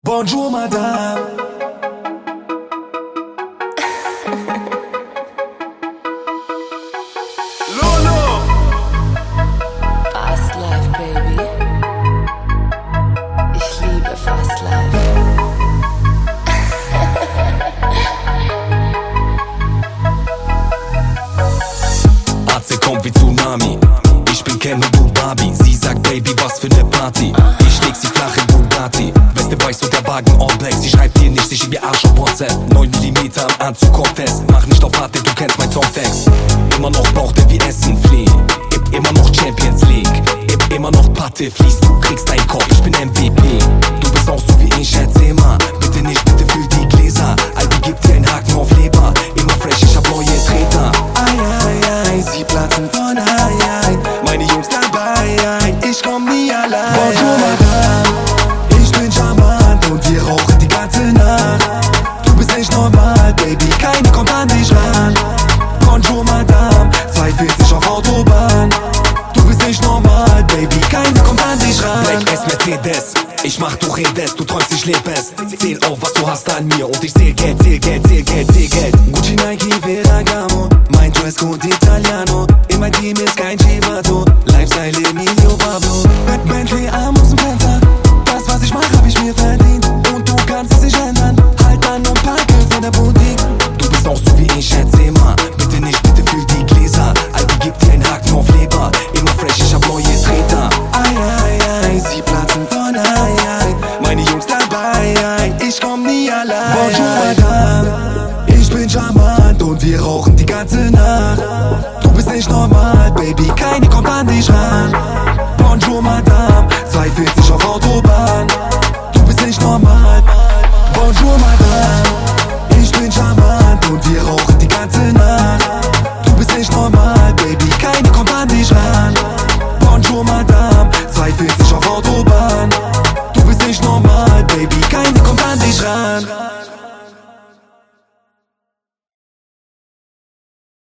Bonjour, Madame. Lolo. Fast Life, Baby. Ich liebe Fast Life. AC kommt wie Tsunami. Ich bin Ken und du Barbie. Sie sagt Baby, was für ne Party. Ich leg sie flach in Bugatti. Weste weiß und der Wagen all black. Sie schreibt dir nicht, ich schieb ihr Arsch auf WhatsApp. 9mm am Anzug Contest. Mach nicht auf Harte, du kennst mein Songtext. Immer noch braucht er wie Essen fliehen. Immer noch Champions League. Immer noch Patte fließt, du kriegst deinen Kopf, ich bin MVP. Du bist auch so wie ich, erzähl mal. Bitte nicht, bitte füll die Gläser. Albi gibt dir einen Haken auf Leber. Immer fresh, ich hab neue Treter. Ai, ai, ai, sie platzen von ai, ai. Meine Jungs dabei, ai, ich komm nie allein. Bonjour, Madame, ich bin charmant und wir rauchen die ganze Nacht. Du bist nicht normal, Baby, keiner kommt an dich ran. Bonjour, Madame, 240 auf Autobahn. Du bist nicht normal, Baby, keiner kommt an dich ran. Black S Mercedes, ich mach, du redest, du träumst, ich leb es. Zähl auf, was du hast an mir und ich zähl Geld, zähl Geld, zähl Geld, zähl Geld. Gucci, Nike, Ferragamo, mein Dresscode Italiano. In mein Team ist kein Chivato, Lifestyle Emilio Pablo. Bentley Arm aus dem Fenster, das was ich mach hab ich mir verdient. Und du kannst es nicht ändern, halt an und parke vor der Boutique. Du bist auch so wie ich, erzähl mal. Bitte nicht, bitte füll die Gläser. Albi gibt dir einen Haken auf Leber. Immer fresh, ich hab neue Treter. Ai, ai, ai, sie platzen von ai, ai. Meine Jungs dabei, ai, ich komm nie allein. Bonjour, Madame, ich bin charmant und wir rauchen die ganze Nacht. Du bist nicht normal, Baby, keine kommt an dich ran. Bonjour, Madame, 240 auf Autobahn. Du bist nicht normal. Bonjour, Madame, ich bin charmant und wir rauchen die ganze Nacht. Du bist nicht normal, Baby, keine kommt an dich ran. Bonjour, Madame, 240 auf Autobahn. Du bist nicht normal, Baby, keine kommt an dich ran.